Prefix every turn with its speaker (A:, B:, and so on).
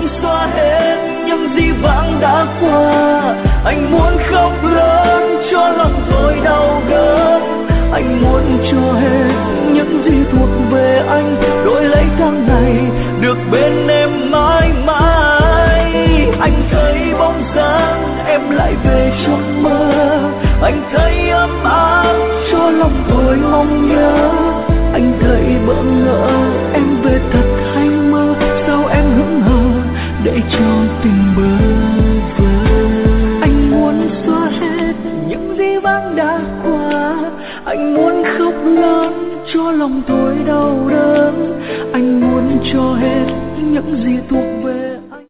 A: muốn xóa hết những gì vãng đã qua. Anh muốn khóc lớn cho lòng tôi đau đớn. Anh muốn cho hết những gì thuộc về anh, đổi lấy tháng ngày được bên em mãi mãi. Anh thấy bóng dáng em lại về trong mơ, anh thấy ấm áp cho lòng tôi mong nhớ. Anh thấy bỡ ngỡ em về thật hay mơ, sao em hững hờ để cho tình bơ vơ. Anh muốn xóa hết những gì vãng đã qua. Anh muốn khóc lớn cho lòng tôi đau đớn. Anh muốn cho hết những gì thuộc về